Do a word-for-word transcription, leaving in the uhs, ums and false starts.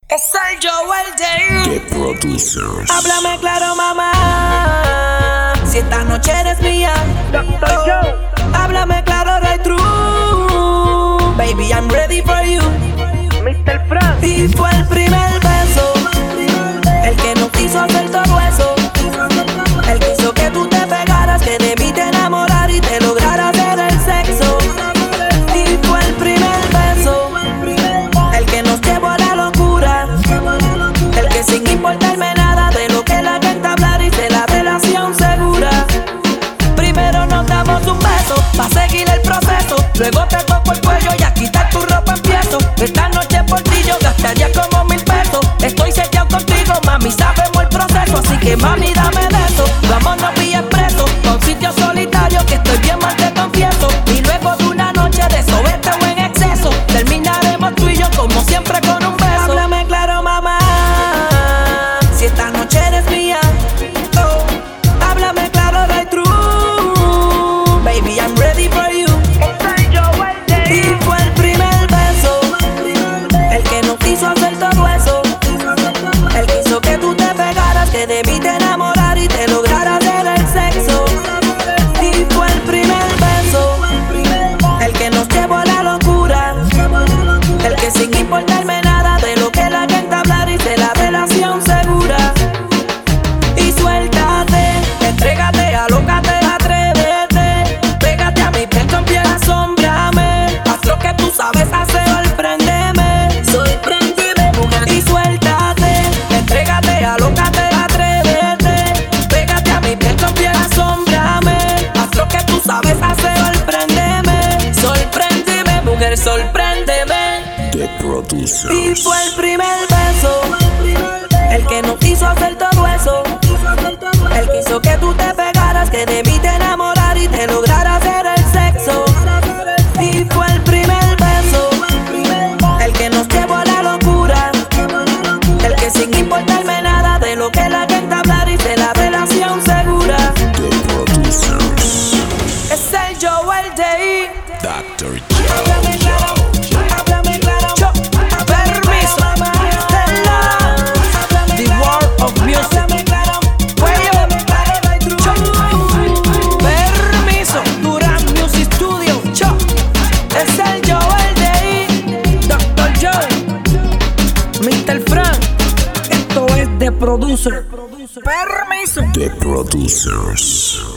Es el Joel The Producers. Háblame claro, mamá. Si esta noche eres mía, Doctor oh, Joe. háblame claro, right true. Baby, I'm ready for you. mister Frank. Y fue el primer beso, el que nos hizo hacer todo eso. El que hizo que tú te pegaras, que de mí te enamorar y te lograra hacer el sexo. Y fue el primer beso, el que nos llevó a la locura. El que sin importarme nada de lo que la gente hablar hice la relación segura. Primero nos damos un beso pa' seguir el proceso. Luego te toco el cuello y a quitar tu ropa empiezo. Esta noche por ti yo gastaría como mil pesos. Estoy seteado contigo, mami, sabemos el proceso. Así que mami, dame de eso. Vámonos vía expreso, con sitio solitario que estoy bien mal te confieso. Y luego de una noche de sobete o en exceso, terminaremos tú y yo como siempre con un beso. Háblame claro, mamá. Si esta noche eres mía, oh, háblame claro, right true. Baby, I'm ready for you. Soy Joel Y de fue el primer beso, el que nos hizo hacer todo eso. El que hizo que tú te pegaras, que de mí te enamorar y te lograra hacer el sexo. Y fue el primer beso, el que nos llevó a la locura. El que sin importarme nada de lo que la gente hablar hice la relación segura. Y suéltate, entrégate, alócate, atrévete. Pégate a mi piel con piel, asómbrame. Haz lo que tú sabes hacer, sorpréndeme. Sorpréndeme, mujer. Y suéltate, entrégate, alócate, atrévete. Pégate a mi piel con piel, asómbrame. Haz lo que tú sabes hacer, sorpréndeme. Sorpréndeme, mujer, sorpréndeme. The Producers. Y fue el primer beso, el que nos hizo hacer todo eso. El que hizo que tú te pegaras, que de mí te enamorar y te lograra hacer el sexo. Y fue el primer beso, el que nos llevó a la locura. El que sin importarme nada de lo que la gente hablar hice la relación segura. The Producers. Es el Joel de Doctor Háblame claro, háblame claro. Yo, permiso, Stella, the world of music. Cuello, yo, permiso, Durán Music Studio. Yo, es el Joel de Doctor Joe, mister Frank. Esto es The Producer. Permiso. The Producers.